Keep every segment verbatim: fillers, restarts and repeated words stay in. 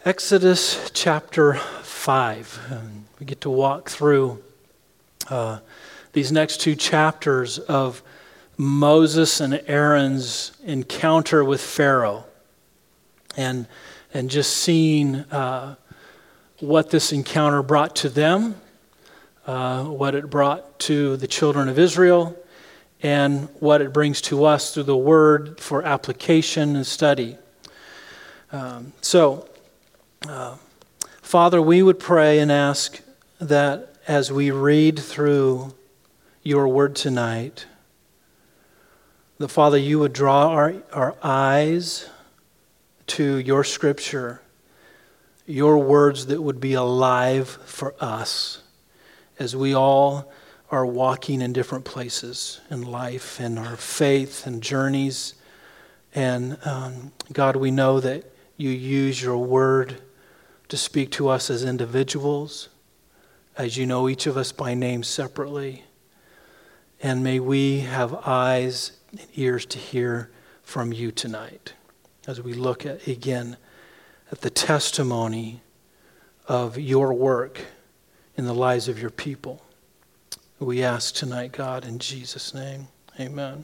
Exodus chapter five. And we get to walk through uh, these next two chapters of Moses and Aaron's encounter with Pharaoh, and and just seeing uh, what this encounter brought to them, uh, what it brought to the children of Israel, and what it brings to us through the Word for application and study. Um, so. Uh, Father, we would pray and ask that as we read through your word tonight, that Father, you would draw our, our eyes to your scripture, your words that would be alive for us as we all are walking in different places in life and our faith and journeys. And um, God, we know that you use your word to speak to us as individuals, as you know each of us by name separately. And may we have eyes and ears to hear from you tonight as we look at, again, at the testimony of your work in the lives of your people. We ask tonight, God, in Jesus' name, amen.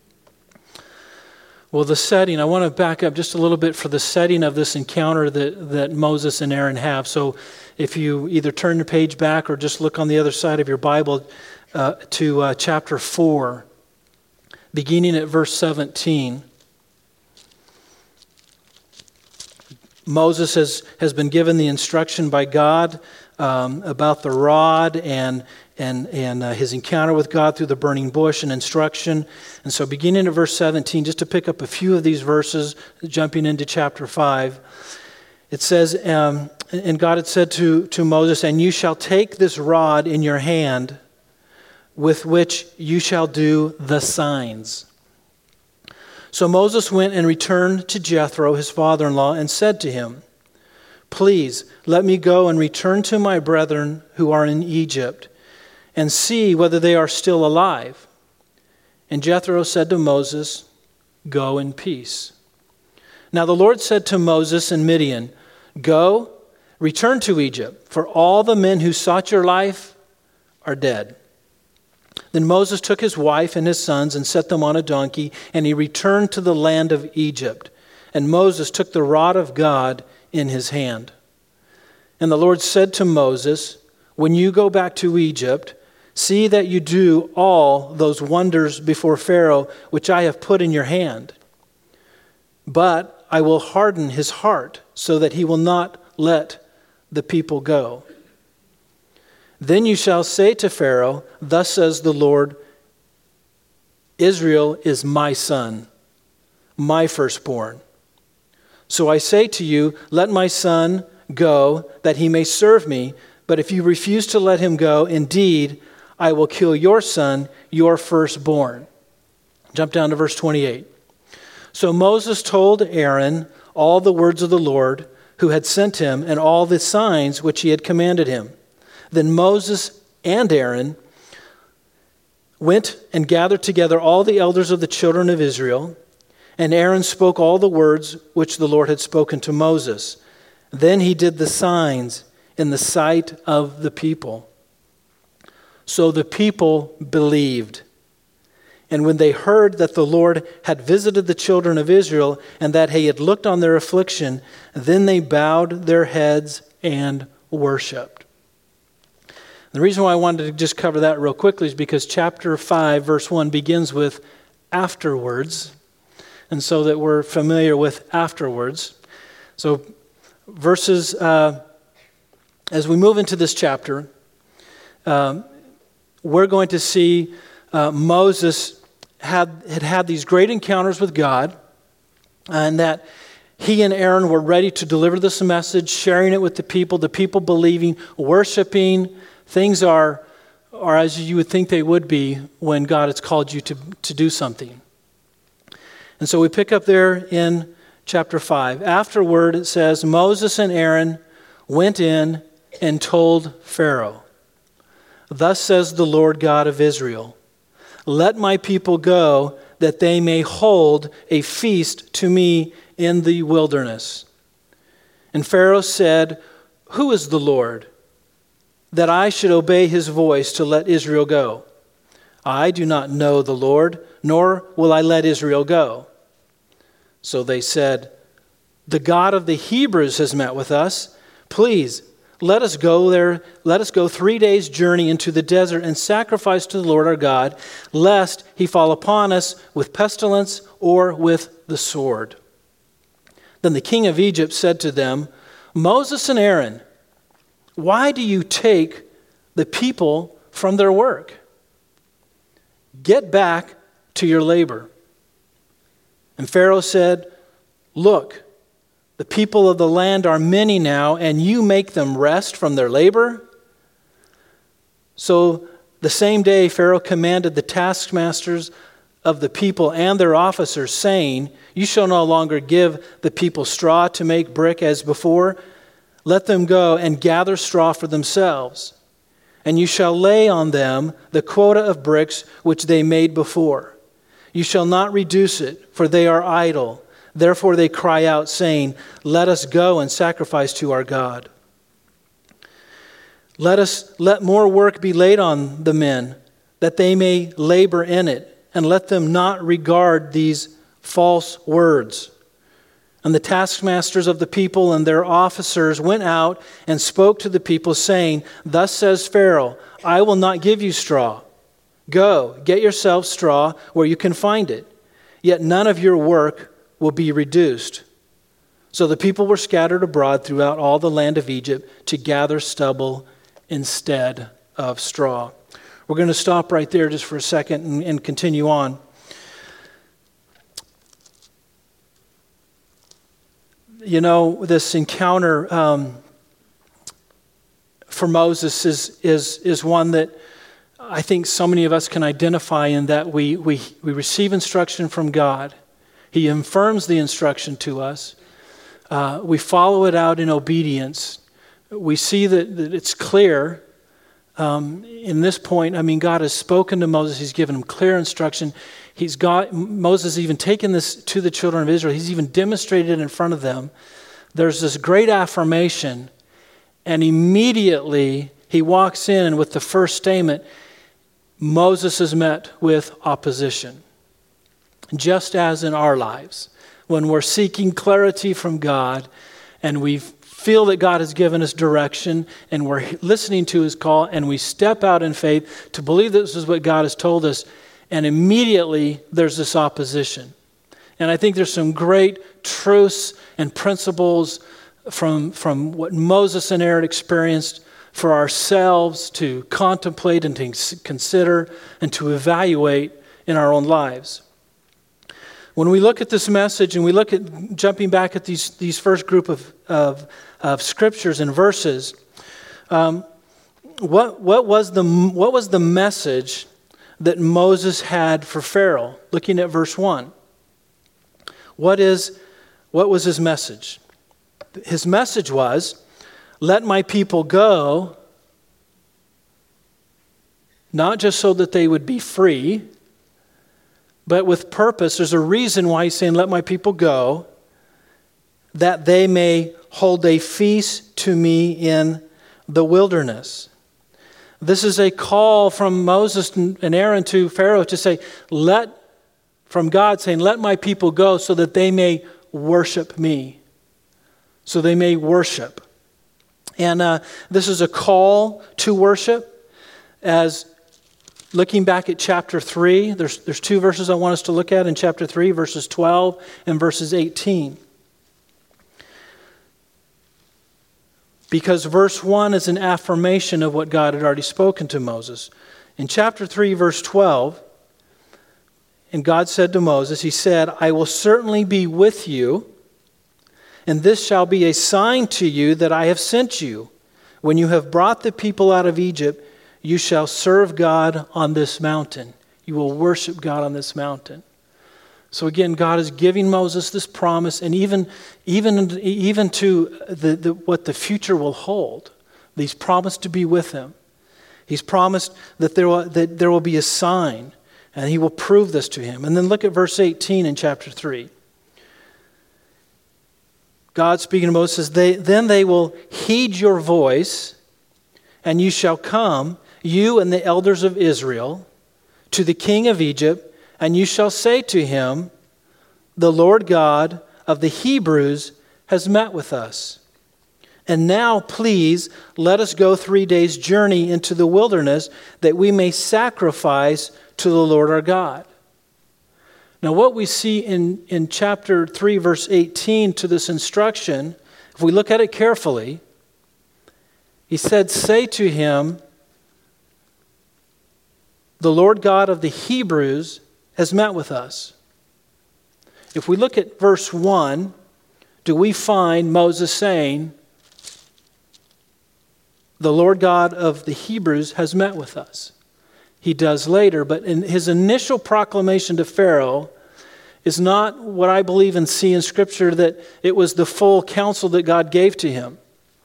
Well, the setting, I want to back up just a little bit for the setting of this encounter that, that Moses and Aaron have. So if you either turn the page back or just look on the other side of your Bible uh, to uh, chapter four, beginning at verse seventeen. Moses has, has been given the instruction by God um, about the rod and and and uh, his encounter with God through the burning bush and instruction. And so beginning at verse seventeen, just to pick up a few of these verses, jumping into chapter five, it says, um, and God had said to, to Moses, "And you shall take this rod in your hand with which you shall do the signs." So Moses went and returned to Jethro, his father-in-law, and said to him, "Please let me go and return to my brethren who are in Egypt, and see whether they are still alive." And Jethro said to Moses, "Go in peace." Now the Lord said to Moses in Midian, "Go, return to Egypt, for all the men who sought your life are dead." Then Moses took his wife and his sons and set them on a donkey, and he returned to the land of Egypt. And Moses took the rod of God in his hand. And the Lord said to Moses, "When you go back to Egypt, see that you do all those wonders before Pharaoh, which I have put in your hand. But I will harden his heart so that he will not let the people go. Then you shall say to Pharaoh, 'Thus says the Lord, Israel is my son, my firstborn. So I say to you, let my son go, that he may serve me. But if you refuse to let him go, indeed, I will kill your son, your firstborn.'" Jump down to verse twenty-eight. So Moses told Aaron all the words of the Lord who had sent him and all the signs which he had commanded him. Then Moses and Aaron went and gathered together all the elders of the children of Israel, and Aaron spoke all the words which the Lord had spoken to Moses. Then he did the signs in the sight of the people. So the people believed. And when they heard that the Lord had visited the children of Israel and that he had looked on their affliction, then they bowed their heads and worshiped. The reason why I wanted to just cover that real quickly is because chapter five, verse one begins with afterwards. And so that we're familiar with afterwards. So verses, uh, as we move into this chapter, um, we're going to see uh, Moses had, had had these great encounters with God, and that he and Aaron were ready to deliver this message, sharing it with the people, the people believing, worshiping. Things are, are as you would think they would be when God has called you to, to do something. And so we pick up there in chapter five. Afterward, it says, Moses and Aaron went in and told Pharaoh, "Thus says the Lord God of Israel, let my people go, that they may hold a feast to me in the wilderness." And Pharaoh said, "Who is the Lord, that I should obey his voice to let Israel go? I do not know the Lord, nor will I let Israel go." So they said, "The God of the Hebrews has met with us. Please, let us go there. Let us go three days' journey into the desert and sacrifice to the Lord our God, lest he fall upon us with pestilence or with the sword." Then the king of Egypt said to them, "Moses and Aaron, why do you take the people from their work? Get back to your labor." And Pharaoh said, "Look, the people of the land are many now, and you make them rest from their labor?" So the same day Pharaoh commanded the taskmasters of the people and their officers, saying, "You shall no longer give the people straw to make brick as before. Let them go and gather straw for themselves. And you shall lay on them the quota of bricks which they made before. You shall not reduce it, for they are idle. Therefore they cry out, saying, 'Let us go and sacrifice to our God.' Let us let more work be laid on the men, that they may labor in it, and let them not regard these false words." And the taskmasters of the people and their officers went out and spoke to the people, saying, "Thus says Pharaoh, I will not give you straw. Go, get yourselves straw where you can find it. Yet none of your work will be reduced." So the people were scattered abroad throughout all the land of Egypt to gather stubble instead of straw. We're going to stop right there just for a second and, and continue on. You know, this encounter um, for Moses is, is, is one that I think so many of us can identify in, that we, we, we receive instruction from God. He affirms the instruction to us. Uh, we follow it out in obedience. We see that, that it's clear. Um, in this point, I mean, God has spoken to Moses. He's given him clear instruction. He's got Moses even taken this to the children of Israel. He's even demonstrated it in front of them. There's this great affirmation, and immediately he walks in, and with the first statement, Moses is met with opposition. Just as in our lives, when we're seeking clarity from God, and we feel that God has given us direction, and we're listening to his call, and we step out in faith to believe this is what God has told us, and immediately there's this opposition. And I think there's some great truths and principles from, from what Moses and Aaron experienced for ourselves to contemplate and to consider and to evaluate in our own lives. When we look at this message and we look at jumping back at these, these first group of, of, of scriptures and verses, um, what, what, was the, what was the message that Moses had for Pharaoh? Looking at verse one. What is, what was his message? His message was, "Let my people go," not just so that they would be free, but with purpose. There's a reason why he's saying, "Let my people go, that they may hold a feast to me in the wilderness." This is a call from Moses and Aaron to Pharaoh to say, let, from God saying, "Let my people go so that they may worship me." So they may worship. And uh, this is a call to worship. As looking back at chapter three, there's, there's two verses I want us to look at in chapter three, verses twelve and verses eighteen. Because verse one is an affirmation of what God had already spoken to Moses. In chapter three, verse twelve, and God said to Moses, he said, "I will certainly be with you, and this shall be a sign to you that I have sent you. When you have brought the people out of Egypt, you shall serve God on this mountain." You will worship God on this mountain. So again, God is giving Moses this promise, and even, even, even to the, the, what the future will hold. He's promised to be with him. He's promised that there will, that there will be a sign, and he will prove this to him. And then look at verse eighteen in chapter three. God speaking to Moses says, they, then they will heed your voice, and you shall come, you and the elders of Israel, to the king of Egypt, and you shall say to him, the Lord God of the Hebrews has met with us. And now, please, let us go three days' journey into the wilderness that we may sacrifice to the Lord our God. Now, what we see in, in chapter three, verse eighteen to this instruction, if we look at it carefully, he said, say to him, the Lord God of the Hebrews has met with us. If we look at verse one, do we find Moses saying, the Lord God of the Hebrews has met with us? He does later, but in his initial proclamation to Pharaoh is not what I believe and see in Scripture, that it was the full counsel that God gave to him.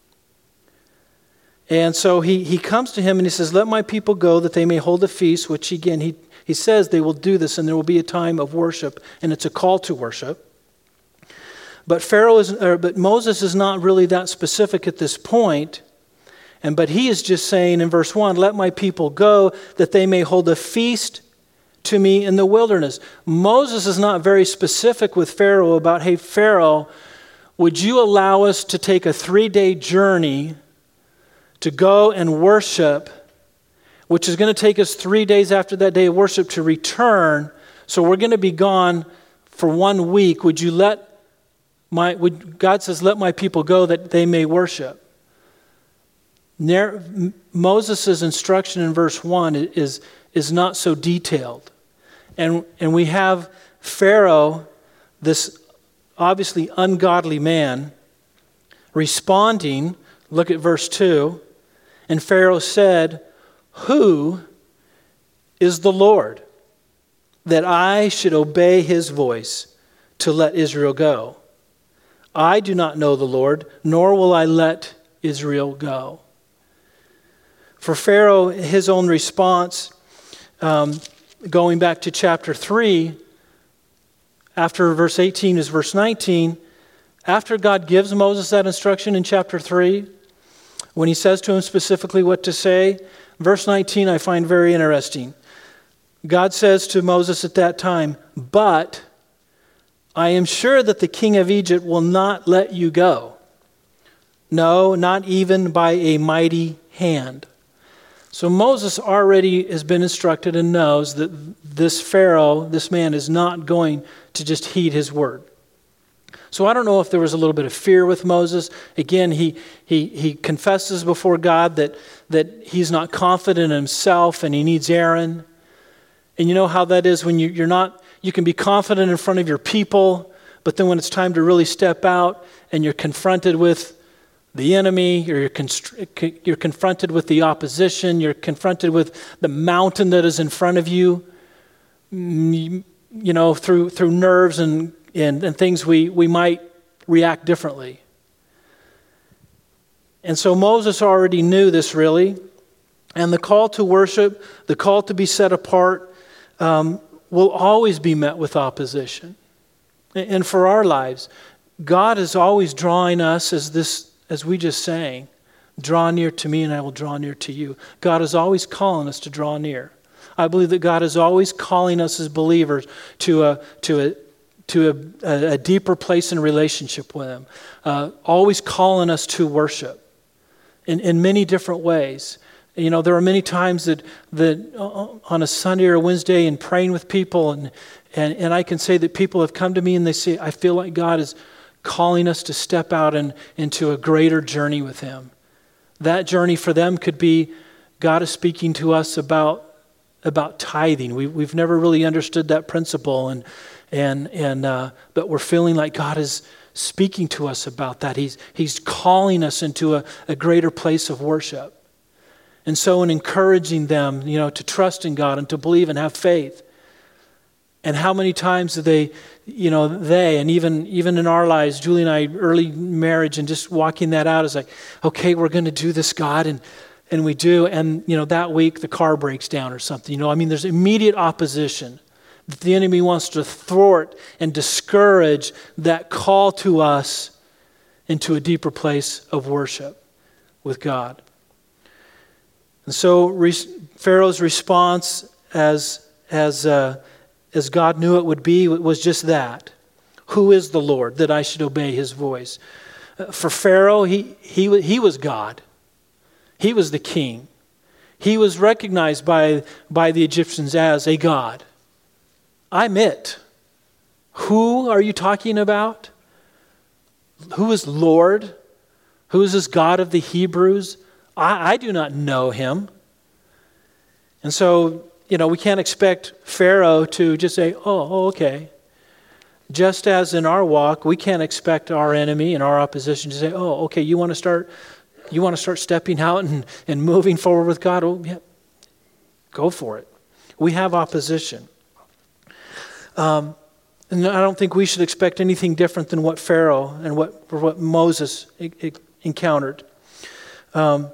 And so he, he comes to him and he says, let my people go that they may hold a feast, which again, he, he says they will do this and there will be a time of worship, and it's a call to worship. But Pharaoh is, or, but Moses is not really that specific at this point. And but he is just saying in verse one, let my people go that they may hold a feast to me in the wilderness. Moses is not very specific with Pharaoh about, hey, Pharaoh, would you allow us to take a three-day journey to go and worship, which is going to take us three days after that day of worship to return. So we're going to be gone for one week. Would you let my, would, God says, let my people go that they may worship. Moses' instruction in verse one is, is not so detailed. And, and we have Pharaoh, this obviously ungodly man, responding. Look at verse two. And Pharaoh said, who is the Lord, that I should obey his voice to let Israel go? I do not know the Lord, nor will I let Israel go. For Pharaoh, his own response, um, going back to chapter three, after verse eighteen is verse nineteen, after God gives Moses that instruction in chapter three, when he says to him specifically what to say, verse nineteen I find very interesting. God says to Moses at that time, but I am sure that the king of Egypt will not let you go. No, not even by a mighty hand. So Moses already has been instructed and knows that this Pharaoh, this man, is not going to just heed his word. So I don't know if there was a little bit of fear with Moses. Again, he he he confesses before God that, that he's not confident in himself and he needs Aaron. And you know how that is when you, you're not, you can be confident in front of your people, but then when it's time to really step out and you're confronted with the enemy, or you're, constr- you're confronted with the opposition, you're confronted with the mountain that is in front of you, you, you know, through through nerves and, and, and things, we, we might react differently. And so Moses already knew this, really. And the call to worship, the call to be set apart, um, will always be met with opposition. And for our lives, God is always drawing us, as this As we just sang, draw near to me and I will draw near to you. God is always calling us to draw near. I believe that God is always calling us as believers to a to a to a, a deeper place in relationship with Him. Uh, always calling us to worship in, in many different ways. You know, there are many times that that on a Sunday or a Wednesday and praying with people, and and and I can say that people have come to me and they say, I feel like God is calling us to step out and into a greater journey with Him. That journey for them could be God is speaking to us about about tithing. We, we've never really understood that principle, and and and uh, but we're feeling like God is speaking to us about that. He's He's calling us into a, a greater place of worship, and so in encouraging them, you know, to trust in God and to believe and have faith. And how many times do they, you know, they, and even even in our lives, Julie and I, early marriage and just walking that out is like, okay, we're going to do this, God, and and we do, and, you know, that week the car breaks down or something, you know, I mean, there's immediate opposition. The enemy wants to thwart and discourage that call to us into a deeper place of worship with God. And so re- Pharaoh's response, as as uh, as God knew it would be, was just that. Who is the Lord that I should obey his voice? Uh, for Pharaoh, he he he was God. He was the king. He was recognized by by the Egyptians as a god. I'm it. Who are you talking about? Who is Lord? Who is this God of the Hebrews? I, I do not know him. And so, you know, we can't expect Pharaoh to just say, oh, okay. Just as in our walk, we can't expect our enemy and our opposition to say, oh, okay, you want to start you want to start stepping out and, and moving forward with God? Oh, yeah, go for it. We have opposition. Um, and I don't think we should expect anything different than what Pharaoh and what, or what Moses e- e- encountered. Um,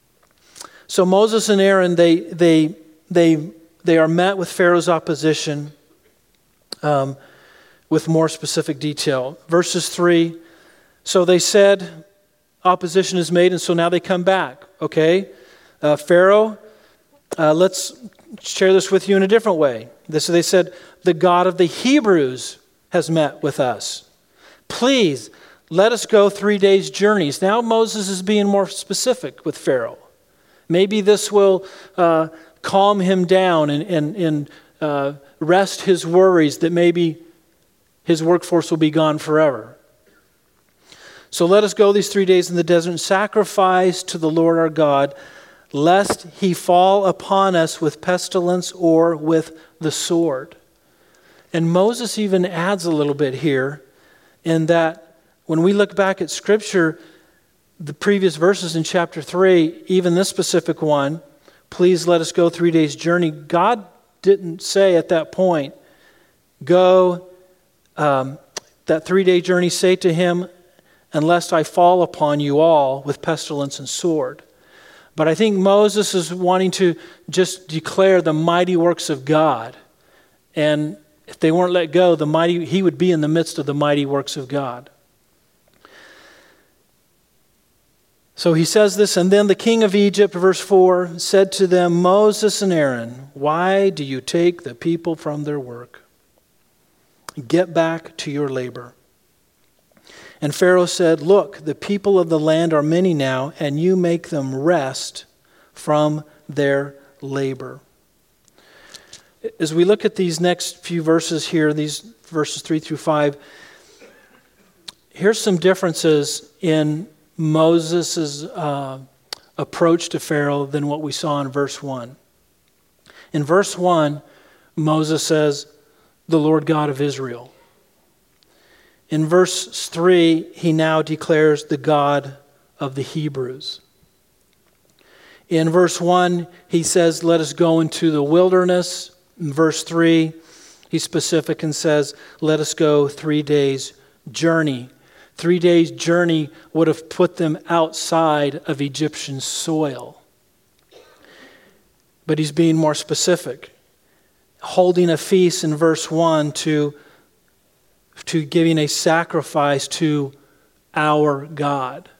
so Moses and Aaron, they they they they are met with Pharaoh's opposition um, with more specific detail. Verses three. So they said, opposition is made, and so now they come back. Okay, uh, Pharaoh, uh, let's share this with you in a different way. This, they said, the God of the Hebrews has met with us. Please, let us go three days' journeys. Now Moses is being more specific with Pharaoh. Maybe this will uh, calm him down and, and, and uh, rest his worries that maybe his workforce will be gone forever. So let us go these three days in the desert and sacrifice to the Lord our God, lest he fall upon us with pestilence or with the sword. And Moses even adds a little bit here in that when we look back at Scripture, the previous verses in chapter three, even this specific one, please let us go three days' journey. God didn't say at that point, go, um, that three-day journey, say to him, unless I fall upon you all with pestilence and sword. But I think Moses is wanting to just declare the mighty works of God. And if they weren't let go, the mighty he would be in the midst of the mighty works of God. So he says this, and then the king of Egypt, verse four, said to them, Moses and Aaron, why do you take the people from their work? Get back to your labor. And Pharaoh said, look, the people of the land are many now, and you make them rest from their labor. As we look at these next few verses here, these verses three through five, here's some differences in Moses' uh, approach to Pharaoh than what we saw in verse one. In verse one, Moses says, the Lord God of Israel. In verse three, he now declares the God of the Hebrews. In verse one, he says, let us go into the wilderness. In verse three, he's specific and says, let us go three days' journey. Three days' journey would have put them outside of Egyptian soil. But he's being more specific. Holding a feast in verse one to to giving a sacrifice to our God.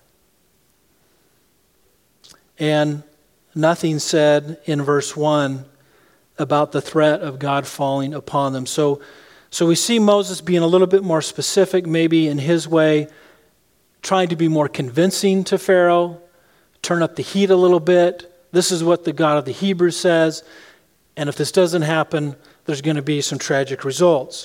And nothing said in verse one about the threat of God falling upon them. So, so we see Moses being a little bit more specific, maybe in his way, trying to be more convincing to Pharaoh, turn up the heat a little bit. This is what the God of the Hebrews says. And if this doesn't happen, there's going to be some tragic results.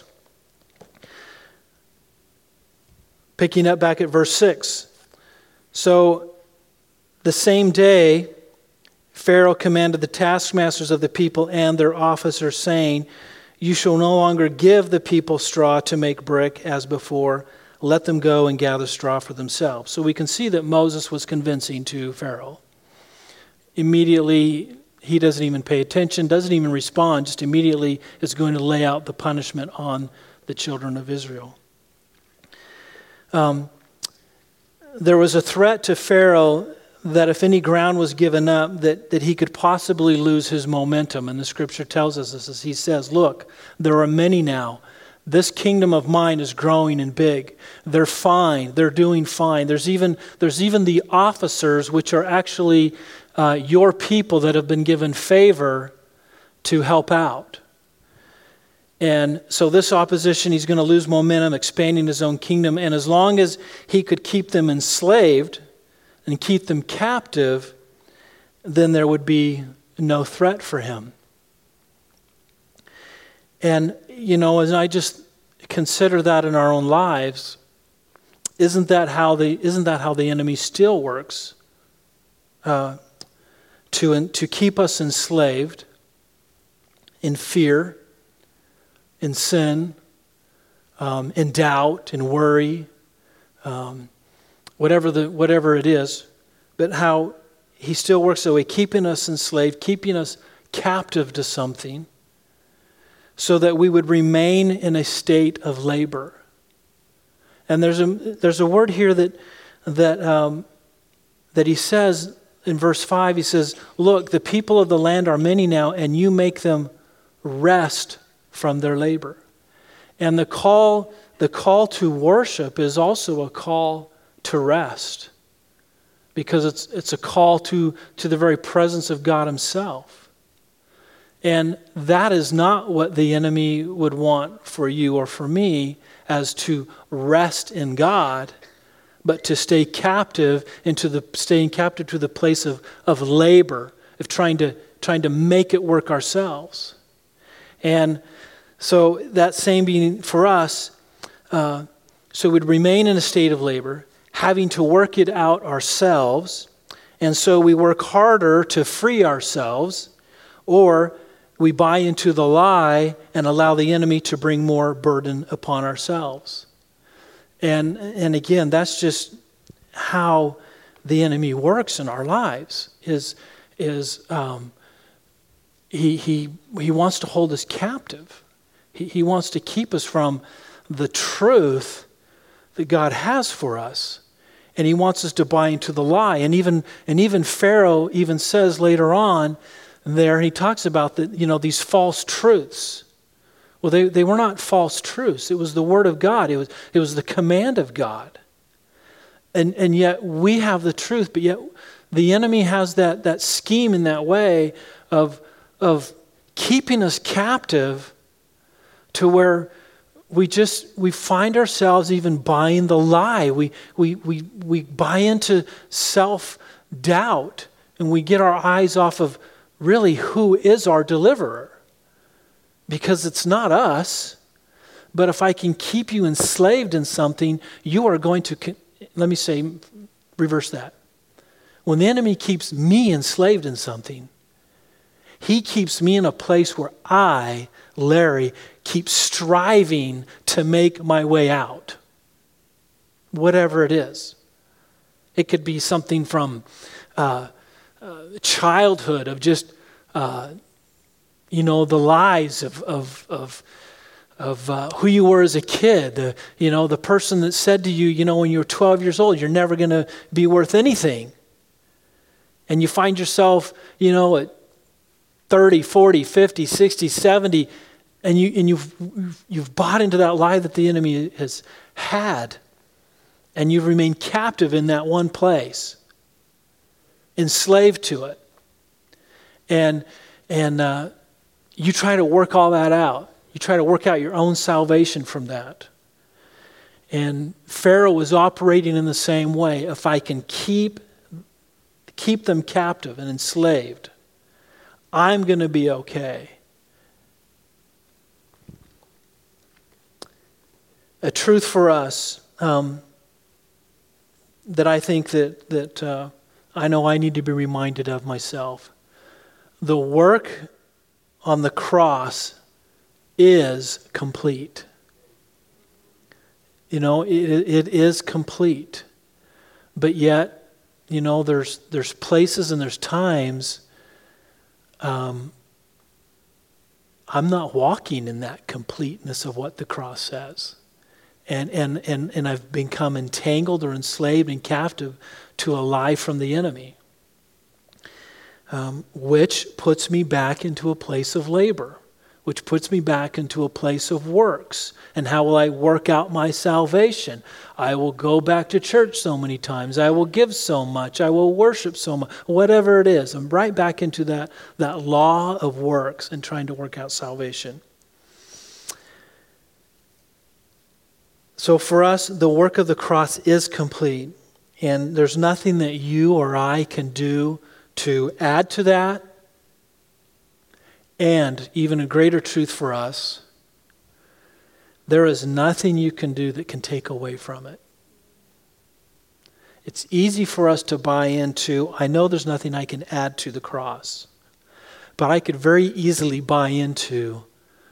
Picking up back at verse six. So the same day, Pharaoh commanded the taskmasters of the people and their officers, saying, you shall no longer give the people straw to make brick as before. Let them go and gather straw for themselves. So we can see that Moses was convincing to Pharaoh. Immediately, he doesn't even pay attention, doesn't even respond, just immediately is going to lay out the punishment on the children of Israel. Um, there was a threat to Pharaoh that if any ground was given up, that, that he could possibly lose his momentum. And the scripture tells us this as he says, look, there are many now. This kingdom of mine is growing and big. They're fine. They're doing fine. There's even, there's even the officers, which are actually uh, your people that have been given favor to help out. And so this opposition, he's going to lose momentum, expanding his own kingdom. And as long as he could keep them enslaved and keep them captive, then there would be no threat for him. And, you know, as I just consider that in our own lives, isn't that how the isn't that how the enemy still works? Uh, to to keep us enslaved in fear, in sin, um, in doubt, in worry, um, whatever the whatever it is, but how he still works that way, keeping us enslaved, keeping us captive to something, so that we would remain in a state of labor. And there's a there's a word here that that um, that he says in verse five. He says, "Look, the people of the land are many now, and you make them rest from their labor." And the call the call to worship is also a call to rest, because it's it's a call to to the very presence of God Himself. And that is not what the enemy would want for you or for me, as to rest in God, but to stay captive into the staying captive to the place of, of labor, of trying to trying to make it work ourselves. And so that same being for us, uh, so we'd remain in a state of labor, having to work it out ourselves, and so we work harder to free ourselves, or we buy into the lie and allow the enemy to bring more burden upon ourselves. And and again, that's just how the enemy works in our lives. Is is um, he he he wants to hold us captive. He he wants to keep us from the truth that God has for us, and he wants us to buy into the lie. And even and even Pharaoh even says later on there, he talks about the, you know, these false truths. Well, they, they were not false truths. It was the word of God. It was it was the command of God. And and yet we have the truth, but yet the enemy has that, that scheme in that way of, of keeping us captive to where we just we find ourselves even buying the lie. We we we we buy into self-doubt, and we get our eyes off of really who is our deliverer. Because it's not us. But if I can keep you enslaved in something, you are going to, let me say, reverse that. When the enemy keeps me enslaved in something, he keeps me in a place where I, Larry, keep striving to make my way out. Whatever it is. It could be something from uh, uh, childhood of just, uh, you know, the lies of of of, of uh, who you were as a kid. The, you know, the person that said to you, you know, when you were twelve years old, you're never going to be worth anything. And you find yourself, you know, at thirty, forty, fifty, sixty, seventy, and you and you've you've bought into that lie that the enemy has had, and you've remained captive in that one place, enslaved to it, and and uh, you try to work all that out. You try to work out your own salvation from that. And Pharaoh was operating in the same way. If I can keep keep them captive and enslaved, I'm going to be okay. A truth for us um, that I think that that uh, I know I need to be reminded of myself. The work on the cross is complete. You know, it, it is complete. But yet, you know, there's there's places and there's times um, I'm not walking in that completeness of what the cross says. And, and, and, and I've become entangled or enslaved and captive to a lie from the enemy, um, which puts me back into a place of labor, which puts me back into a place of works. And how will I work out my salvation? I will go back to church so many times. I will give so much. I will worship so much. Whatever it is, I'm right back into that, that law of works and trying to work out salvation. So for us, the work of the cross is complete. And there's nothing that you or I can do to add to that. And even a greater truth for us, there is nothing you can do that can take away from it. It's easy for us to buy into, I know there's nothing I can add to the cross, but I could very easily buy into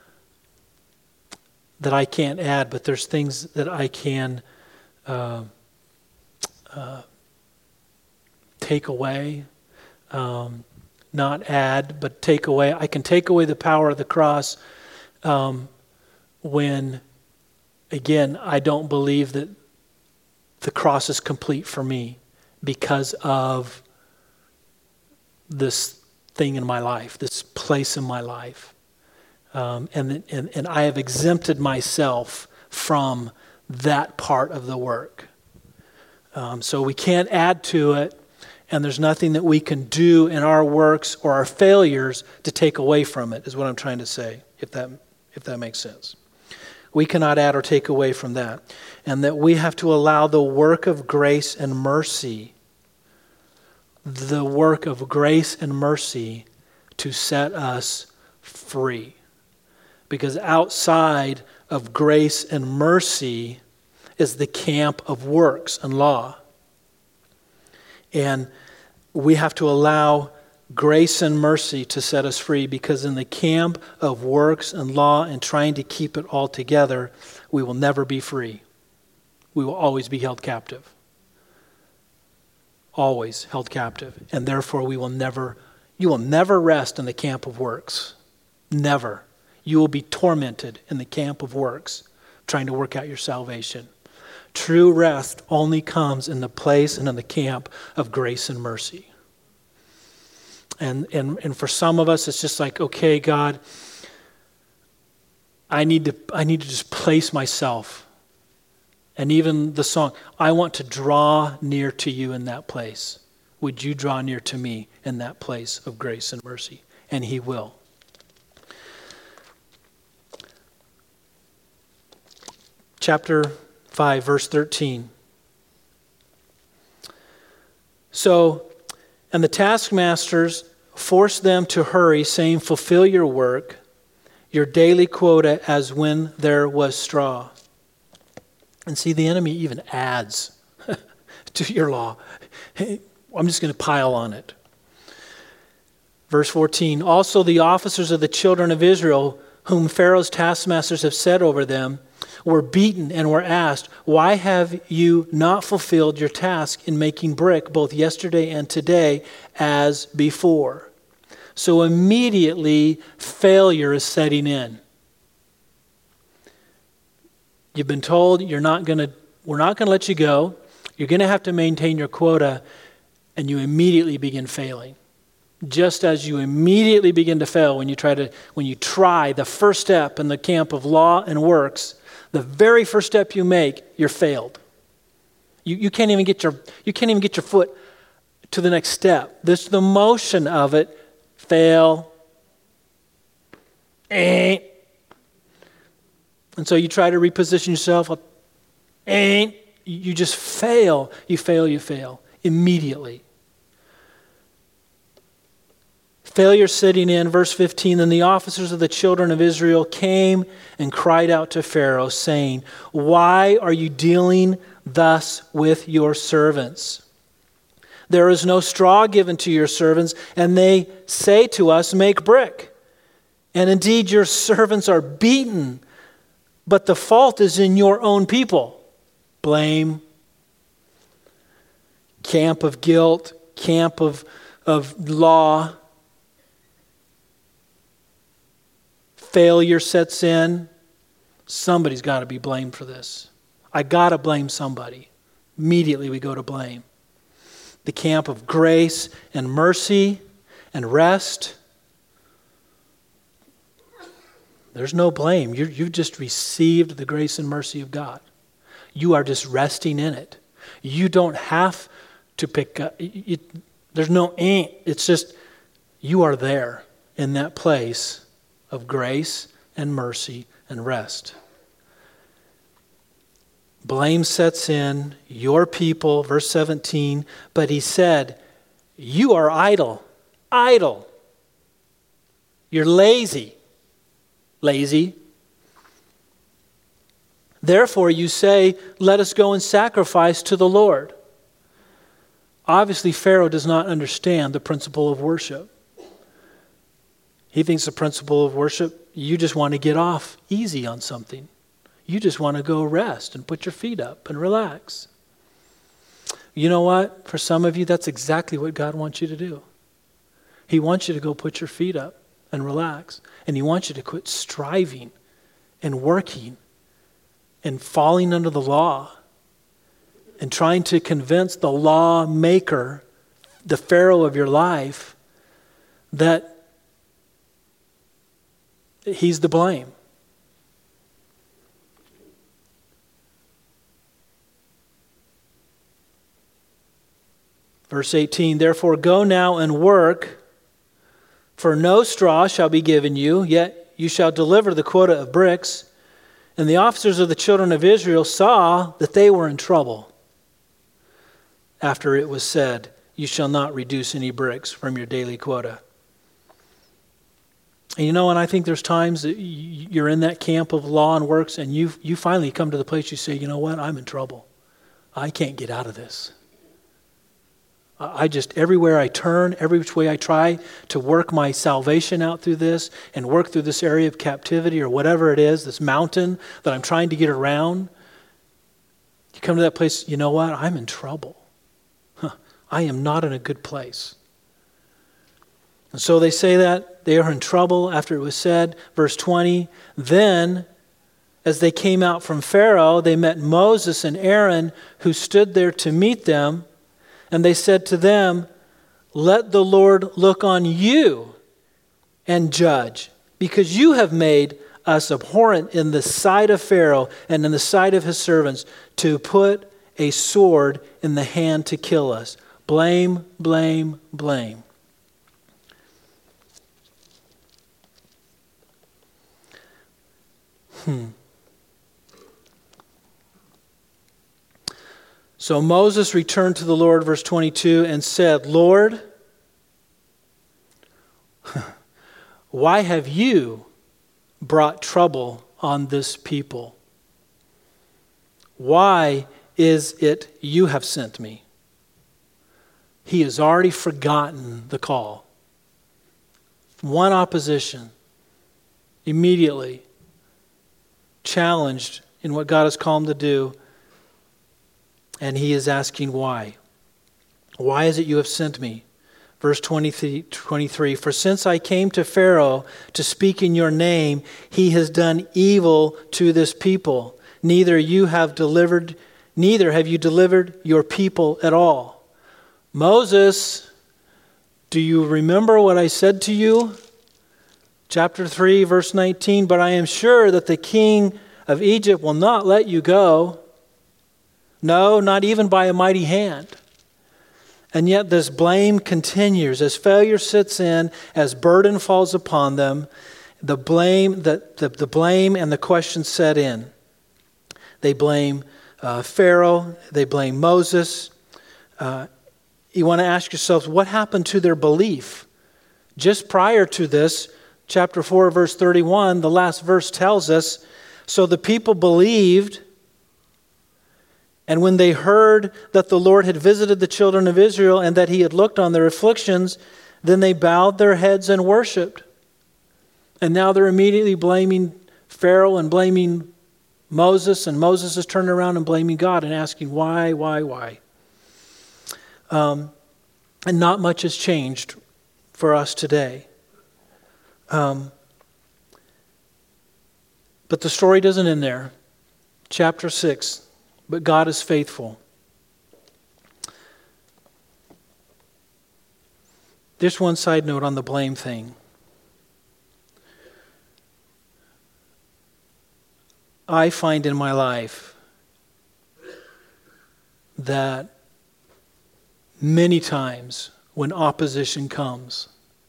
that I can't add, but there's things that I can uh, uh, take away. Um, not add, but take away. I can take away the power of the cross um, when, again, I don't believe that the cross is complete for me because of this thing in my life, this place in my life. Um, and, and, and I have exempted myself from that part of the work. Um, so we can't add to it. And there's nothing that we can do in our works or our failures to take away from it, is what I'm trying to say, if that if that makes sense. We cannot add or take away from that. And that we have to allow the work of grace and mercy, the work of grace and mercy to set us free. Because outside of grace and mercy is the camp of works and law. And we have to allow grace and mercy to set us free, because in the camp of works and law and trying to keep it all together, we will never be free. We will always be held captive. Always held captive. And therefore we will never, you will never rest in the camp of works. Never. You will be tormented in the camp of works, trying to work out your salvation. True rest only comes in the place and in the camp of grace and mercy. And, and, and for some of us, it's just like, okay, God, I need to, I need to just place myself. And even the song, I want to draw near to you in that place. Would you draw near to me in that place of grace and mercy? And he will. Chapter five, verse thirteen. So, and the taskmasters forced them to hurry, saying, fulfill your work, your daily quota, as when there was straw. And see, the enemy even adds to your law. I'm just going to pile on it. Verse fourteen, also the officers of the children of Israel, whom Pharaoh's taskmasters have set over them, were beaten and were asked, why have you not fulfilled your task in making brick both yesterday and today as before? So immediately failure is setting in. You've been told you're not going to, we're not going to let you go. You're going to have to maintain your quota, and you immediately begin failing. Just as you immediately begin to fail when you try to, when you try the first step in the camp of law and works, the very first step you make, you're failed. You, you can't even get your you can't even get your foot to the next step. This the motion of it, fail. Eh. And so you try to reposition yourself. Eh. You just fail. You fail, you fail. Immediately. Failure sitting in, verse fifteen, then the officers of the children of Israel came and cried out to Pharaoh, saying, why are you dealing thus with your servants? There is no straw given to your servants, and they say to us, make brick. And indeed your servants are beaten, but the fault is in your own people. Blame, camp of guilt, camp of, of law. Failure sets in. Somebody's got to be blamed for this. I got to blame somebody. Immediately we go to blame. The camp of grace and mercy and rest. There's no blame. you you've just received the grace and mercy of God. You are just resting in it. You don't have to pick up. It, there's no ain't. It's just you are there in that place of grace and mercy and rest. Blame sets in, your people, verse seventeen, but he said, you are idle, idle. You're lazy, lazy. Therefore you say, let us go and sacrifice to the Lord. Obviously, Pharaoh does not understand the principle of worship. He thinks the principle of worship, you just want to get off easy on something. You just want to go rest and put your feet up and relax. You know what? For some of you, that's exactly what God wants you to do. He wants you to go put your feet up and relax. And he wants you to quit striving and working and falling under the law and trying to convince the lawmaker, the Pharaoh of your life, that he's the blame. Verse eighteen, therefore go now and work, for no straw shall be given you, yet you shall deliver the quota of bricks. And the officers of the children of Israel saw that they were in trouble after it was said, you shall not reduce any bricks from your daily quota. And you know, and I think there's times that you're in that camp of law and works and you you finally come to the place you say, you know what, I'm in trouble. I can't get out of this. I just, everywhere I turn, every which way I try to work my salvation out through this and work through this area of captivity or whatever it is, this mountain that I'm trying to get around, you come to that place, you know what? I'm in trouble. Huh. I am not in a good place. And so they say that they are in trouble after it was said. Verse twenty, then as they came out from Pharaoh, they met Moses and Aaron who stood there to meet them. And they said to them, let the Lord look on you and judge, because you have made us abhorrent in the sight of Pharaoh and in the sight of his servants to put a sword in the hand to kill us. Blame, blame, blame. Hmm. So Moses returned to the Lord, verse twenty-two, and said, Lord, why have you brought trouble on this people? Why is it you have sent me? He has already forgotten the call. One opposition, immediately challenged in what God has called him to do. And he is asking why. Why is it you have sent me? Verse twenty-three, for since I came to Pharaoh to speak in your name, he has done evil to this people. Neither you have delivered, neither have you delivered your people at all. Moses, do you remember what I said to you? Chapter three, verse nineteen, but I am sure that the king of Egypt will not let you go. No, not even by a mighty hand. And yet this blame continues. As failure sits in, as burden falls upon them, the blame, the, the, the blame and the question set in. They blame uh, Pharaoh. They blame Moses. Uh, you want to ask yourselves, what happened to their belief? Just prior to this, chapter four, verse thirty-one, the last verse tells us, so the people believed. And when they heard that the Lord had visited the children of Israel and that he had looked on their afflictions, then they bowed their heads and worshiped. And now they're immediately blaming Pharaoh and blaming Moses, and Moses is turning around and blaming God and asking why, why, why. Um, and not much has changed for us today. Um, but the story doesn't end there. Chapter six. But God is faithful. Just one side note on the blame thing. I find in my life that many times when opposition comes,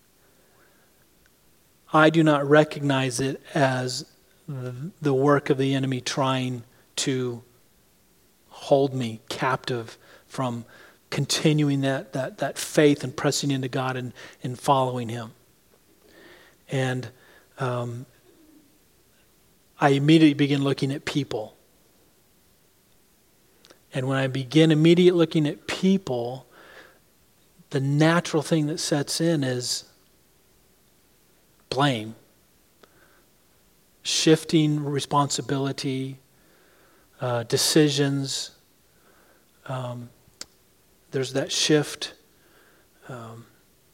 I do not recognize it as the work of the enemy trying to hold me captive from continuing that that that faith and pressing into God and, and following Him. And um, I immediately begin looking at people. And when I begin immediately looking at people, the natural thing that sets in is blame. Shifting responsibility, uh, decisions. Um, there's that shift. Um,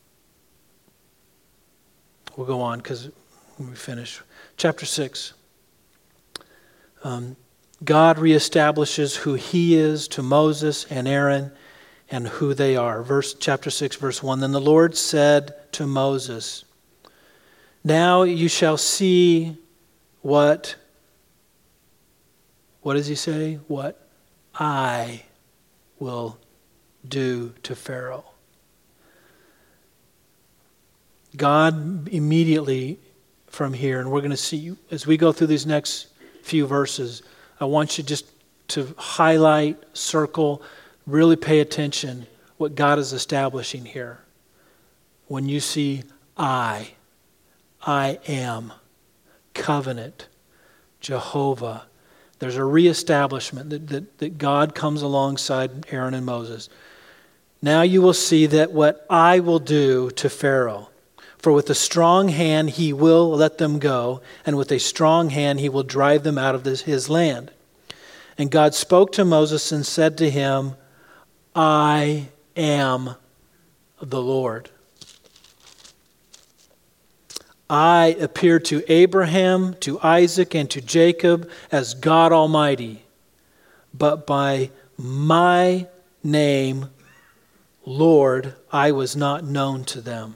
we'll go on because when we finish. Chapter six. Um, God reestablishes who He is to Moses and Aaron and who they are. Verse chapter six, verse one. Then the Lord said to Moses, now you shall see what, what does He say? What I will do to Pharaoh. God immediately from here, and we're going to see as we go through these next few verses, I want you just to highlight, circle, really pay attention what God is establishing here. When you see I, I am, covenant, Jehovah, there's a reestablishment that, that, that God comes alongside Aaron and Moses. Now you will see that what I will do to Pharaoh. For with a strong hand he will let them go, and with a strong hand he will drive them out of this, his land. And God spoke to Moses and said to him, I am the Lord. I appeared to Abraham, to Isaac, and to Jacob as God Almighty, but by my name, Lord, I was not known to them.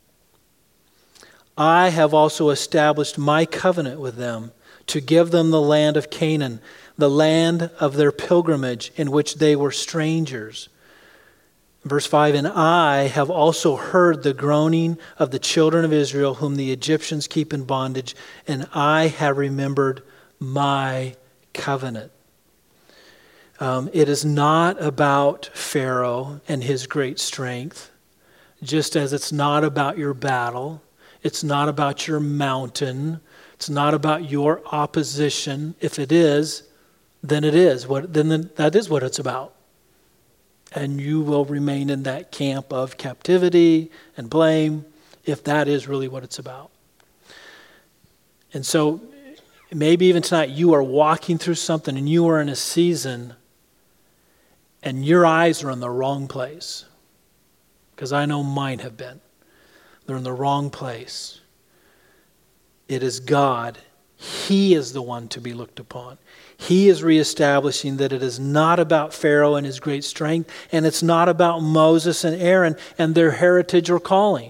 I have also established my covenant with them to give them the land of Canaan, the land of their pilgrimage in which they were strangers. Verse five, and I have also heard the groaning of the children of Israel, whom the Egyptians keep in bondage, and I have remembered my covenant. Um, it is not about Pharaoh and his great strength, just as it's not about your battle. It's not about your mountain. It's not about your opposition. If it is, then it is. What then that is what it's about. And you will remain in that camp of captivity and blame if that is really what it's about. And so maybe even tonight you are walking through something and you are in a season and your eyes are in the wrong place. Because I know mine have been. They're in the wrong place. It is God. He is the one to be looked upon. He is reestablishing that it is not about Pharaoh and his great strength, and it's not about Moses and Aaron and their heritage or calling.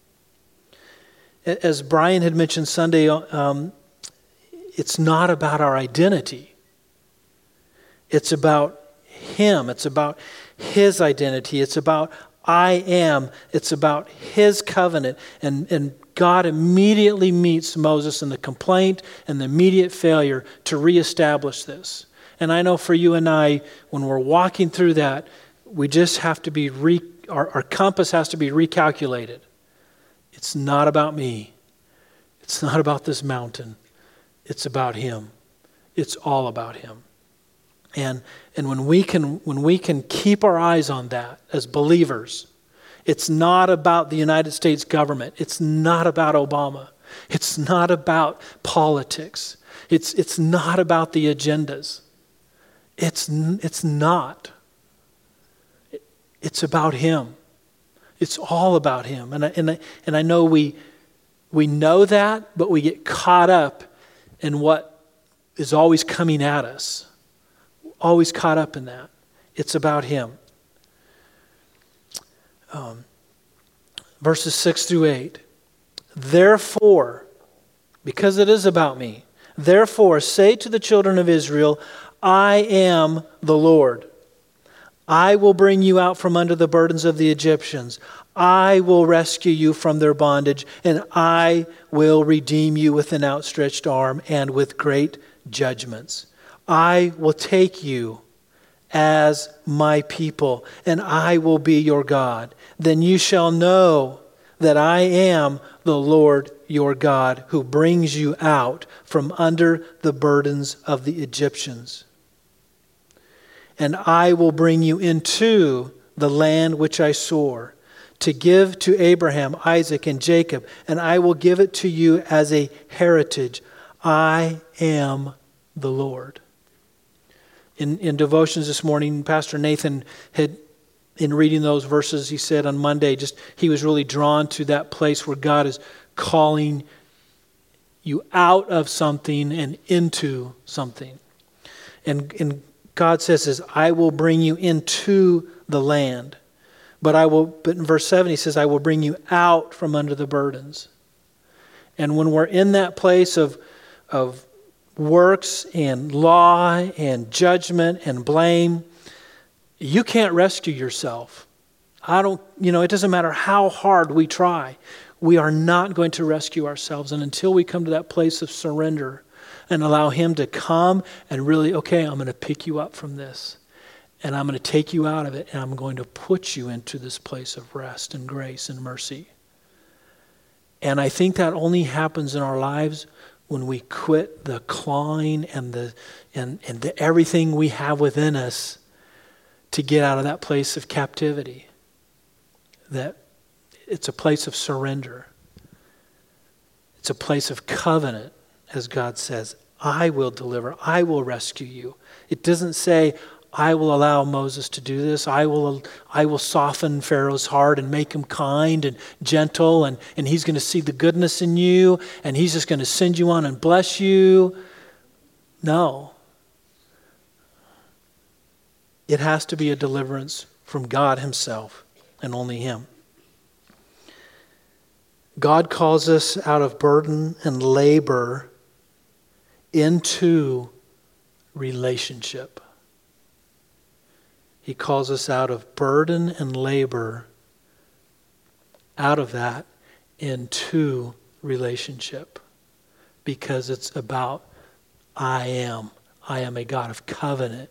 As Brian had mentioned Sunday, um, it's not about our identity. It's about Him. It's about His identity. It's about I am. It's about His covenant. And, and God immediately meets Moses in the complaint and the immediate failure to reestablish this. And I know for you and I, when we're walking through that, we just have to be, re, our, our compass has to be recalculated. It's not about me. It's not about this mountain. It's about Him. It's all about Him. And and when we can when we can keep our eyes on that as believers, it's not about the United States government. It's not about Obama. It's not about politics. It's it's not about the agendas. It's it's not. It's about Him. It's all about Him. And I, and I, and I know we we know that, but we get caught up in what is always coming at us. Always caught up in that. It's about Him. Um, verses six through eight. Therefore, because it is about me, Therefore, say to the children of Israel, I am the Lord. I will bring you out from under the burdens of the Egyptians. I will rescue you from their bondage, and I will redeem you with an outstretched arm and with great judgments. I will take you as my people, and I will be your God. Then you shall know that I am the Lord your God, who brings you out from under the burdens of the Egyptians. And I will bring you into the land which I swore to give to Abraham, Isaac, and Jacob, and I will give it to you as a heritage. I am the Lord. In, in devotions this morning, Pastor Nathan had, in reading those verses, he said on Monday, just he was really drawn to that place where God is calling you out of something and into something. And, and God says, this, I will bring you into the land. But I will, but in verse seven, he says, I will bring you out from under the burdens. And when we're in that place of, of works and law and judgment and blame, you can't rescue yourself. I don't, you know, it doesn't matter how hard we try. We are not going to rescue ourselves. And until we come to that place of surrender and allow him to come and really, okay, I'm going to pick you up from this. And I'm going to take you out of it, and I'm going to put you into this place of rest and grace and mercy. And I think that only happens in our lives when we quit the clawing and the and, and the everything we have within us to get out of that place of captivity. That it's a place of surrender. It's a place of covenant, as God says. I will deliver. I will rescue you. It doesn't say, I will allow Moses to do this. I will I will soften Pharaoh's heart and make him kind and gentle, and, and he's going to see the goodness in you, and he's just going to send you on and bless you. No. It has to be a deliverance from God himself and only him. God calls us out of burden and labor into relationship. He calls us out of burden and labor, out of that, into relationship. Because it's about, I am. I am a God of covenant.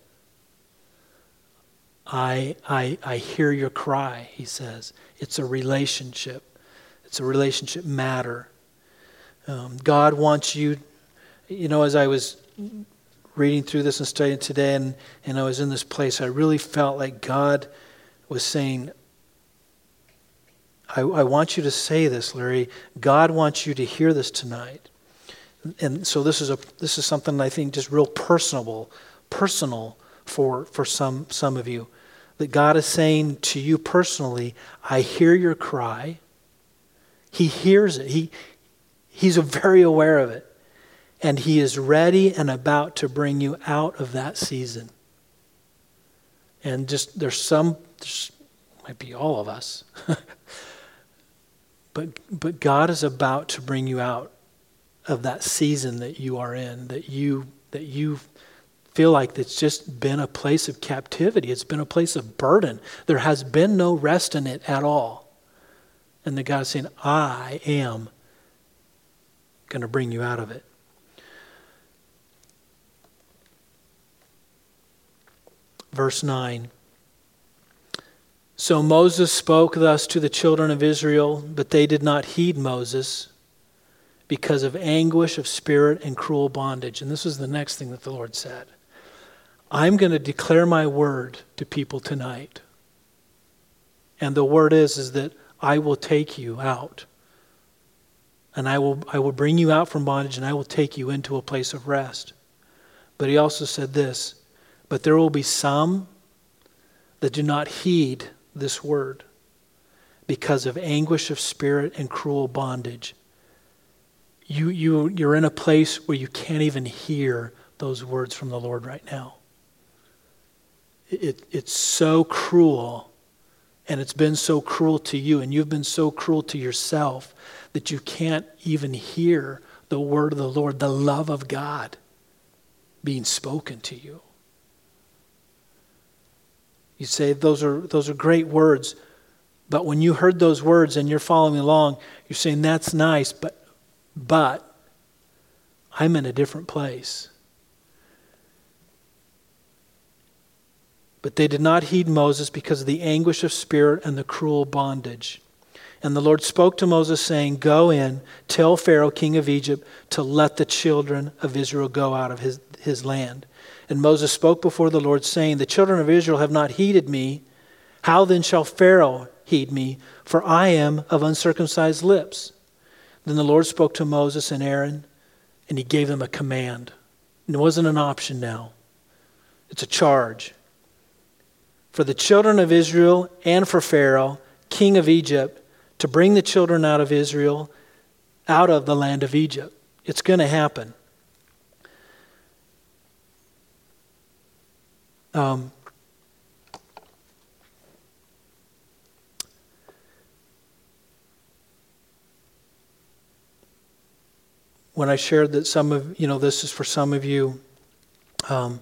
I, I, I hear your cry, he says. It's a relationship. It's a relationship matter. Um, God wants you, you know, as I was reading through this and studying today, and, and I was in this place, I really felt like God was saying, I, I want you to say this, Larry. God wants you to hear this tonight. And so this is a this is something I think just real personable, personal for, for some, some of you. That God is saying to you personally, I hear your cry. He hears it. He He's very aware of it. And he is ready and about to bring you out of that season. And just, there's some, there's, might be all of us. but, but God is about to bring you out of that season that you are in, that you, that you feel like it's just been a place of captivity. It's been a place of burden. There has been no rest in it at all. And the God is saying, I am going to bring you out of it. Verse nine. So Moses spoke thus to the children of Israel, but they did not heed Moses because of anguish of spirit and cruel bondage. And this is the next thing that the Lord said. I'm going to declare my word to people tonight. And the word is, is that I will take you out. And I will, I will bring you out from bondage, and I will take you into a place of rest. But he also said this, but there will be some that do not heed this word because of anguish of spirit and cruel bondage. You, you, you're in a place where you can't even hear those words from the Lord right now. It, it's so cruel, and it's been so cruel to you, and you've been so cruel to yourself that you can't even hear the word of the Lord, the love of God being spoken to you. You say those are those are great words, but when you heard those words and you're following along, you're saying that's nice, but but I'm in a different place. But they did not heed Moses because of the anguish of spirit and the cruel bondage. And the Lord spoke to Moses, saying, "Go in, tell Pharaoh, king of Egypt, to let the children of Israel go out of his, his land." And Moses spoke before the Lord, saying, "The children of Israel have not heeded me. How then shall Pharaoh heed me? For I am of uncircumcised lips." Then the Lord spoke to Moses and Aaron, and he gave them a command. And it wasn't an option now. It's a charge. For the children of Israel and for Pharaoh, king of Egypt, to bring the children out of Israel, out of the land of Egypt. It's going to happen. Um, when I shared that some of, you know, this is for some of you, um,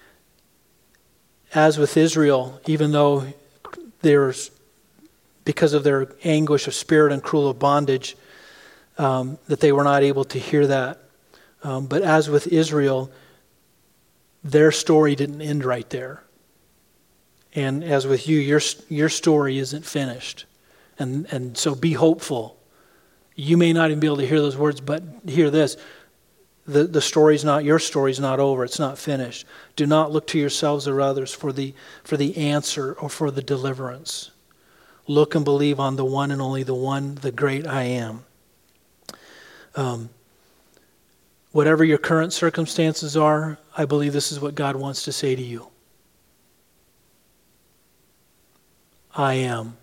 as with Israel, even though there's, because of their anguish of spirit and cruel of bondage, um, that they were not able to hear that. Um, but as with Israel, their story didn't end right there. And as with you, your your story isn't finished. And, and so be hopeful. You may not even be able to hear those words, but hear this. The, the story's not, your story's not over. It's not finished. Do not look to yourselves or others for the for the answer or for the deliverance. Look and believe on the one and only the one, the great I am. Um, whatever your current circumstances are, I believe this is what God wants to say to you. I am.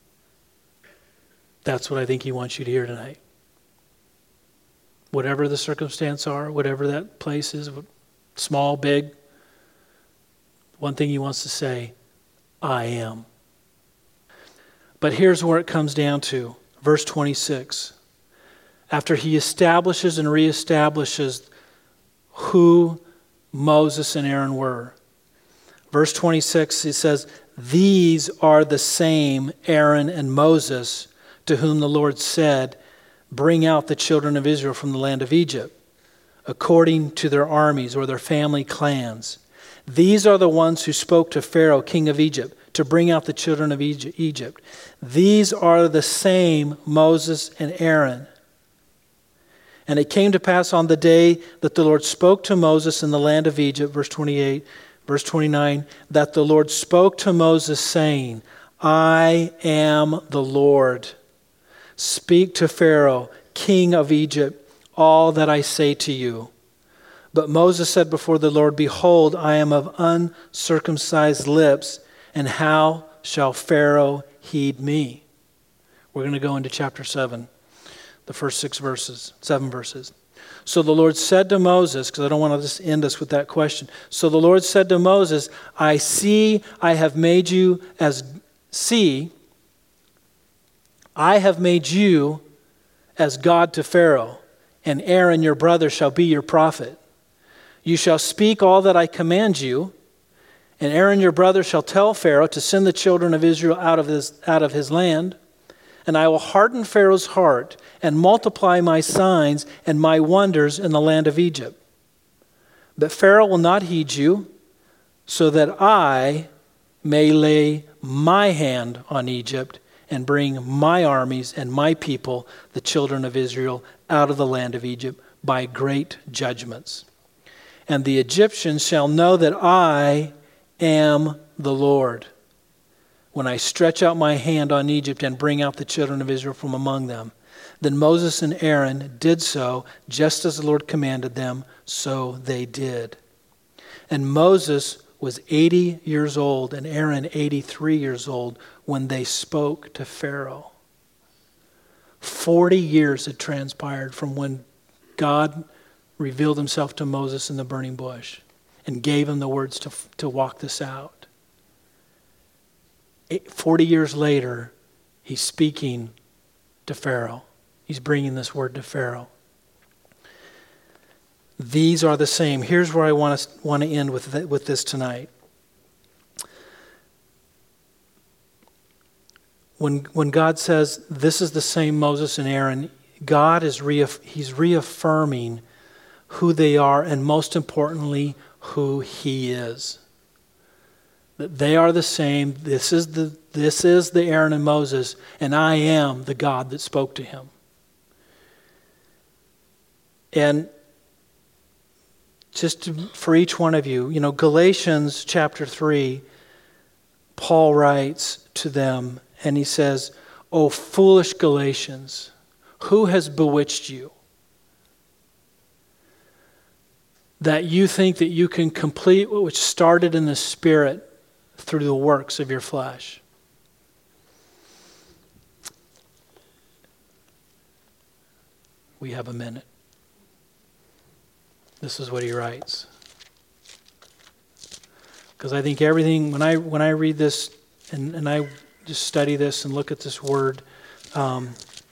That's what I think he wants you to hear tonight. Whatever the circumstance are, whatever that place is, small, big, one thing he wants to say, I am. But here's where it comes down to. Verse twenty-six. After he establishes and reestablishes who Moses and Aaron were. Verse twenty-six, he says, "These are the same Aaron and Moses to whom the Lord said, 'Bring out the children of Israel from the land of Egypt, according to their armies or their family clans.' These are the ones who spoke to Pharaoh, king of Egypt, to bring out the children of Egypt. These are the same Moses and Aaron. And it came to pass on the day that the Lord spoke to Moses in the land of Egypt," verse twenty-eight, verse twenty-nine, "that the Lord spoke to Moses, saying, 'I am the Lord. Speak to Pharaoh, king of Egypt, all that I say to you.' But Moses said before the Lord, 'Behold, I am of uncircumcised lips, and how shall Pharaoh heed me?'" We're going to go into chapter seven, the first six verses, seven verses. "So the Lord said to Moses," because I don't want to just end us with that question. "So the Lord said to Moses, 'I see I have made you as, see, I have made you as God to Pharaoh, and Aaron your brother shall be your prophet. You shall speak all that I command you, and Aaron your brother shall tell Pharaoh to send the children of Israel out of his, out of his land. And I will harden Pharaoh's heart and multiply my signs and my wonders in the land of Egypt. But Pharaoh will not heed you, so that I may lay my hand on Egypt and bring my armies and my people, the children of Israel, out of the land of Egypt by great judgments. And the Egyptians shall know that I am the Lord, when I stretch out my hand on Egypt and bring out the children of Israel from among them.' Then Moses and Aaron did so, just as the Lord commanded them, so they did. And Moses was eighty years old, and Aaron eighty-three years old, when they spoke to Pharaoh." Forty years had transpired from when God revealed himself to Moses in the burning bush and gave him the words to, to walk this out. Forty years later, he's speaking to Pharaoh. He's bringing this word to Pharaoh. These are the same. Here's where I want to, want to end with, th- with this tonight. When, when God says, this is the same Moses and Aaron, God is reaff- he's reaffirming who they are and most importantly, who he is. That they are the same. This is the, this is the Aaron and Moses, and I am the God that spoke to him. And just to, for each one of you, you know, Galatians chapter three, Paul writes to them, and he says, "O foolish Galatians, who has bewitched you, that you think that you can complete what which started in the Spirit through the works of your flesh?" We have a minute. This is what he writes. Because I think everything, when I when I read this and, and I just study this and look at this word, um,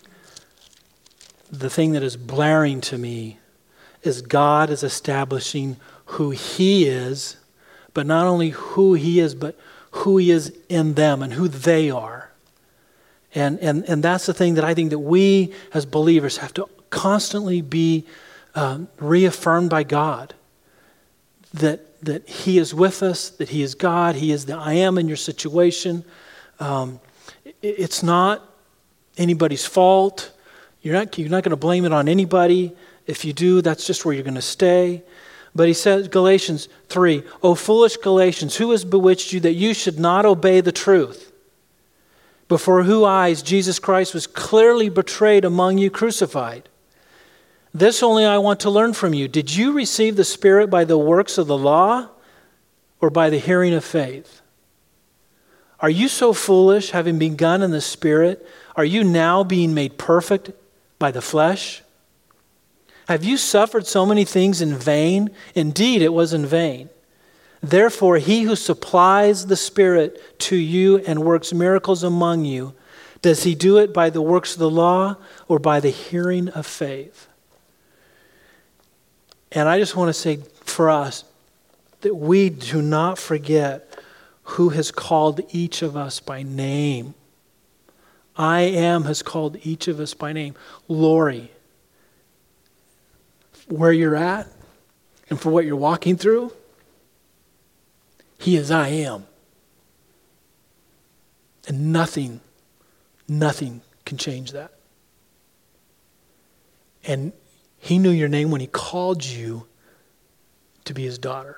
the thing that is blaring to me is God is establishing who he is, but not only who he is, but who he is in them and who they are. And, and, and that's the thing that I think that we as believers have to constantly be um, reaffirmed by God. That, that he is with us, that he is God, he is the I am in your situation. Um, it, it's not anybody's fault. You're not, you're not going to blame it on anybody. If you do, that's just where you're going to stay. But he says, Galatians three, "O foolish Galatians, who has bewitched you that you should not obey the truth? Before whose eyes Jesus Christ was clearly betrayed among you, crucified. This only I want to learn from you. Did you receive the Spirit by the works of the law or by the hearing of faith? Are you so foolish, having begun in the Spirit? Are you now being made perfect by the flesh? Have you suffered so many things in vain? Indeed, it was in vain. Therefore, he who supplies the Spirit to you and works miracles among you, does he do it by the works of the law or by the hearing of faith?" And I just want to say for us that we do not forget who has called each of us by name. I am has called each of us by name. Lori, where you're at and for what you're walking through, he is I am. And nothing, nothing can change that. And he knew your name when he called you to be his daughter.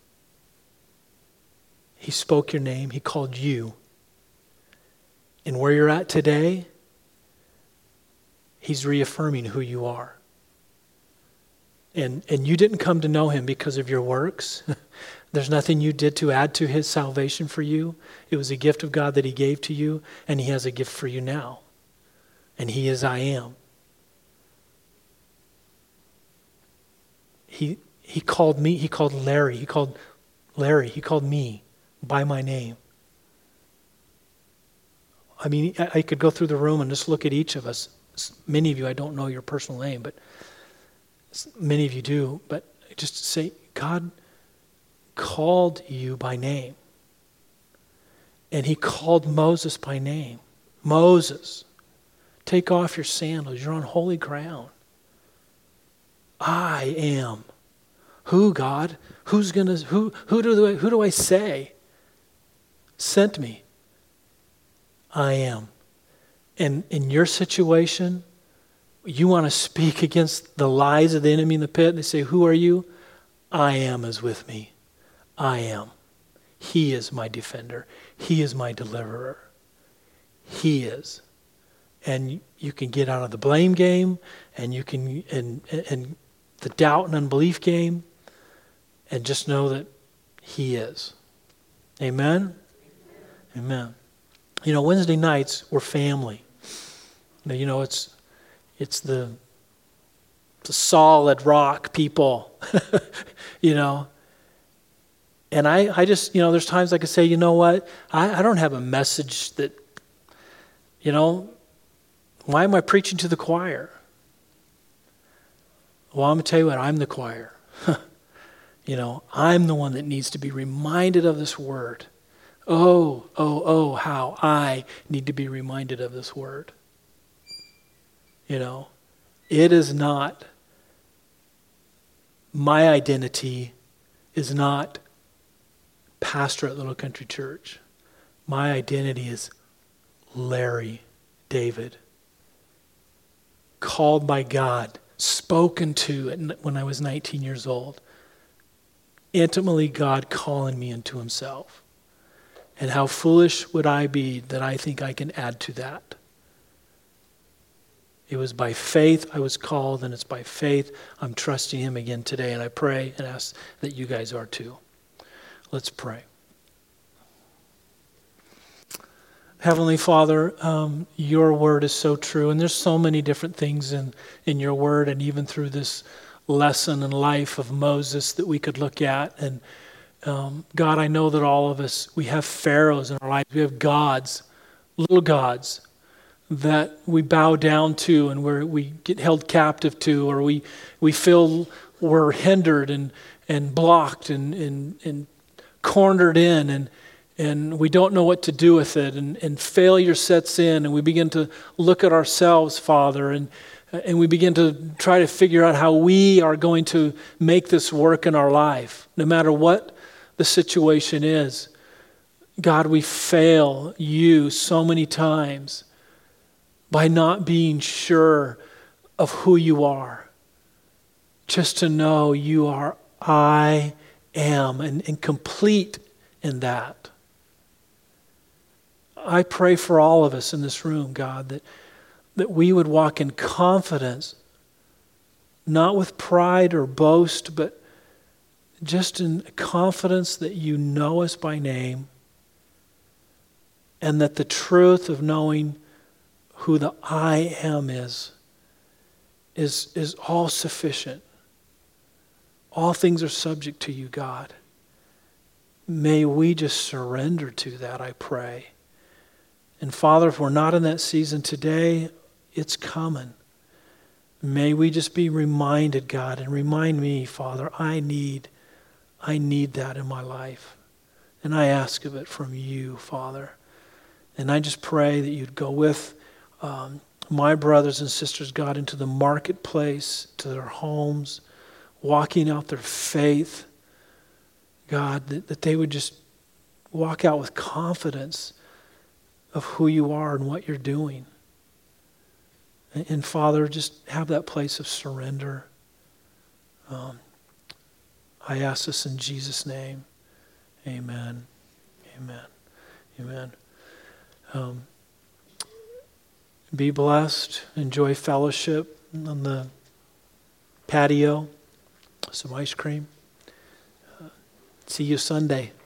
He spoke your name. He called you. And where you're at today, he's reaffirming who you are. And, and you didn't come to know him because of your works. There's nothing you did to add to his salvation for you. It was a gift of God that he gave to you, and he has a gift for you now. And he is I am. He he called me, he called Larry, he called Larry, he called me by my name. I mean, I, I could go through the room and just look at each of us. Many of you, I don't know your personal name, but many of you do. But just to say, God called you by name. And he called Moses by name. Moses, take off your sandals. You're on holy ground. I am. Who, God? Who's gonna? Who? Who do I? Who do I say sent me? I am. And in your situation, you want to speak against the lies of the enemy in the pit. They say, "Who are you?" I am is with me. I am. He is my defender. He is my deliverer. He is. And you can get out of the blame game, and you can and and the doubt and unbelief game, and just know that he is. Amen? Amen. You know, Wednesday nights, we're family. Now, you know, it's it's the, the solid rock people, you know. And I, I just, you know, there's times I could say, you know what, I, I don't have a message that, you know, why am I preaching to the choir? Well, I'm going to tell you what, I'm the choir. You know, I'm the one that needs to be reminded of this word. Oh, oh, oh, how I need to be reminded of this word. You know, it is not, my identity is not pastor at Little Country Church. My identity is Larry David, called by God, spoken to when I was nineteen years old. Intimately, God calling me into himself. And how foolish would I be that I think I can add to that? It was by faith I was called, and it's by faith I'm trusting him again today. And I pray and ask that you guys are too. Let's pray. Heavenly Father, um, your word is so true, and there's so many different things in, in your word, and even through this lesson and life of Moses that we could look at. And um, God, I know that all of us, we have pharaohs in our lives. We have gods, little gods, that we bow down to and where we get held captive to, or we we feel we're hindered and, and blocked and, and, and cornered in, and and we don't know what to do with it, and, and failure sets in, and we begin to look at ourselves, Father, and and we begin to try to figure out how we are going to make this work in our life, no matter what the situation is. God, we fail you so many times by not being sure of who you are. Just to know you are I am, and, and complete in that. I pray for all of us in this room, God, that, that we would walk in confidence, not with pride or boast, but just in confidence that you know us by name, and that the truth of knowing who the I am is, is, is all sufficient. All things are subject to you, God. May we just surrender to that, I pray. And Father, if we're not in that season today, it's coming. May we just be reminded, God, and remind me, Father, I need, I need that in my life. And I ask of it from you, Father. And I just pray that you'd go with um, my brothers and sisters, God, into the marketplace, to their homes, walking out their faith. God, that, that they would just walk out with confidence of who you are and what you're doing. And, and Father, just have that place of surrender. Um, I ask this in Jesus' name. Amen. Amen. Amen. Um, be blessed. Enjoy fellowship on the patio. Some ice cream. Uh, see you Sunday.